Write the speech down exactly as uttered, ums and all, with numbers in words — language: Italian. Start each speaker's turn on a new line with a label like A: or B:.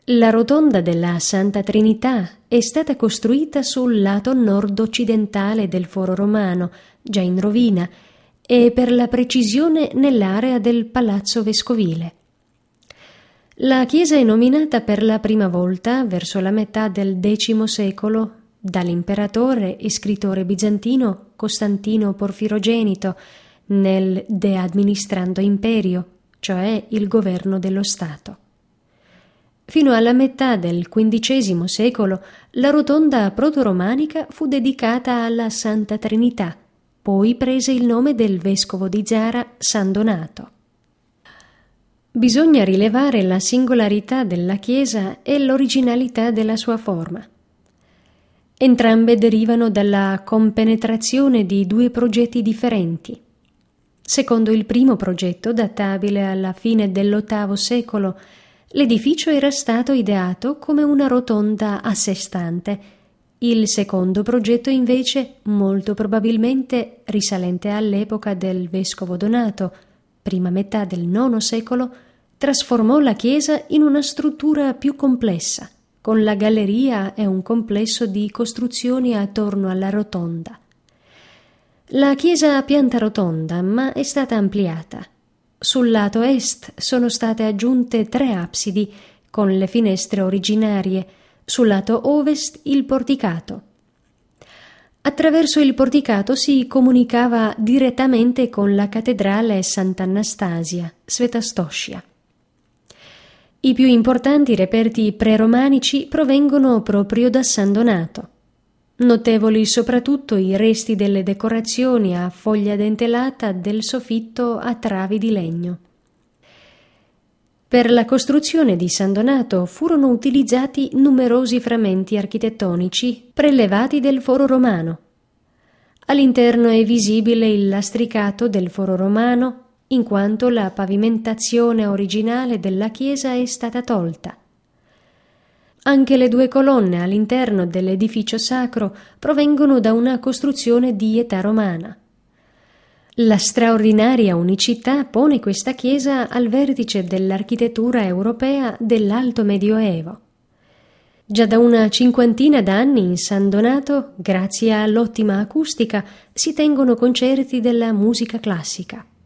A: La rotonda della Santa Trinità è stata costruita sul lato nord-occidentale del Foro Romano, già in rovina, e per la precisione nell'area del Palazzo Vescovile. La chiesa è nominata per la prima volta, verso la metà del X secolo, dall'imperatore e scrittore bizantino Costantino Porfirogenito nel De Administrando Imperio, cioè il governo dello Stato. Fino alla metà del quindicesimo secolo la rotonda protoromanica fu dedicata alla Santa Trinità, poi prese il nome del vescovo di Zara, San Donato. Bisogna rilevare la singolarità della chiesa e l'originalità della sua forma. Entrambe derivano dalla compenetrazione di due progetti differenti. Secondo il primo progetto, databile alla fine dell'ottavo secolo, l'edificio era stato ideato come una rotonda a sé stante. Il secondo progetto, invece, molto probabilmente risalente all'epoca del vescovo Donato, prima metà del nono secolo, trasformò la chiesa in una struttura più complessa, con la galleria e un complesso di costruzioni attorno alla rotonda. La chiesa ha pianta rotonda, ma è stata ampliata. Sul lato est sono state aggiunte tre absidi con le finestre originarie, sul lato ovest il porticato. Attraverso il porticato si comunicava direttamente con la cattedrale Sant'Anastasia, Svetastoscia. I più importanti reperti preromanici provengono proprio da San Donato. Notevoli soprattutto i resti delle decorazioni a foglia dentelata del soffitto a travi di legno. Per la costruzione di San Donato furono utilizzati numerosi frammenti architettonici prelevati del Foro Romano. All'interno è visibile il lastricato del Foro Romano, in quanto la pavimentazione originale della chiesa è stata tolta. Anche le due colonne all'interno dell'edificio sacro provengono da una costruzione di età romana. La straordinaria unicità pone questa chiesa al vertice dell'architettura europea dell'Alto Medioevo. Già da una cinquantina d'anni in San Donato, grazie all'ottima acustica, si tengono concerti della musica classica.